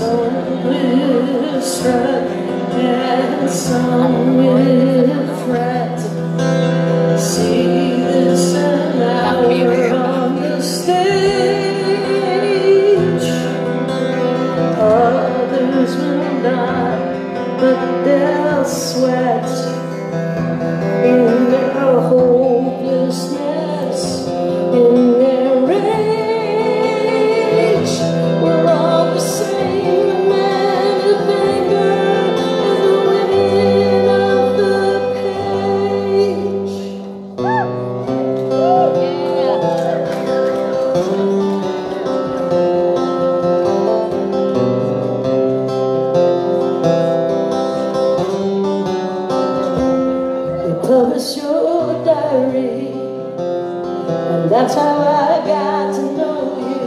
Some will strut and some will fret. See this an hour on the stage. Others will not, but they'll sweat in their hopelessness, in their rage. We're all the same, the men of anger and the women of the page. You publish your diary, and that's how I got to know you.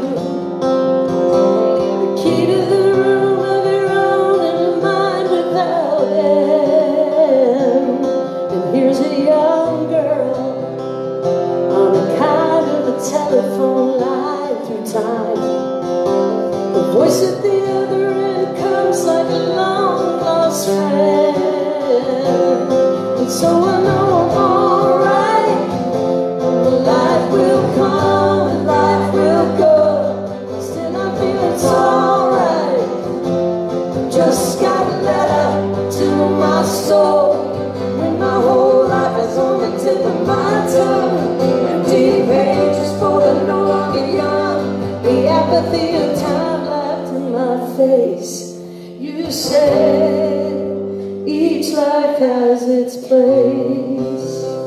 The key to the room of your own and a mind without end. And here's a young girl on a kind of a telephone line through time. The voice at the other end comes like a long lost friend. And so I know I'm alright. Life will come and life will go. Still I feel it's alright. Just got a letter to my soul, when my whole life is on the tip of my tongue. Empty pages for the no longer young. The apathy of time left in my face. You said each life has its place.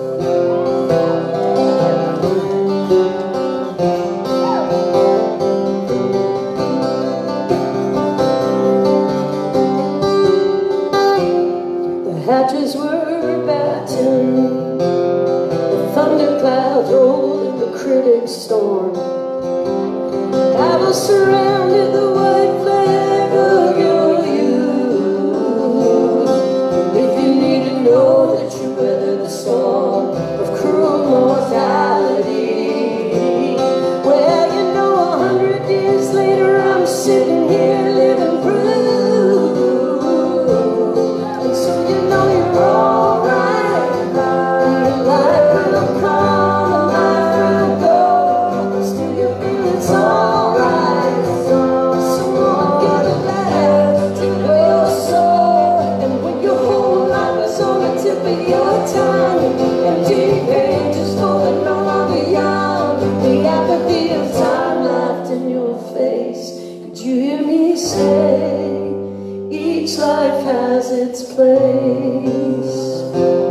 The hatches were battened, the thunderclouds rolled in the critic storm. I was surrounded the white flag of your youth. If you need to know that you weathered the storm of cruel mortality, well, you know 100 years later I'm sitting here living proof. And so you know you're alright. Life will come and life will go. Still you feel it's alright. Someone get a letter to know your soul. And when your whole life is on the tip of your tongue, empty pages for the no longer young. The apathy of time left in your face. Could you hear me say, each life has its place?